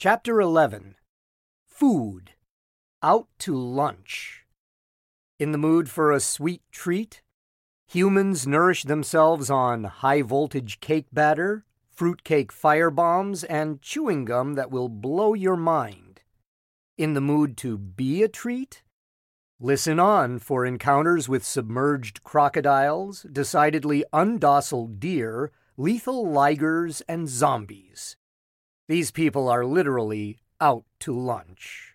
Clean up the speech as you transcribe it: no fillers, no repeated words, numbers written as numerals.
Chapter 11. Food. Out to lunch. In the mood for a sweet treat? Humans nourish themselves on high-voltage cake batter, fruitcake firebombs, and chewing gum that will blow your mind. In the mood to be a treat? Listen on for encounters with submerged crocodiles, decidedly undocile deer, lethal ligers, and zombies. These people are literally out to lunch.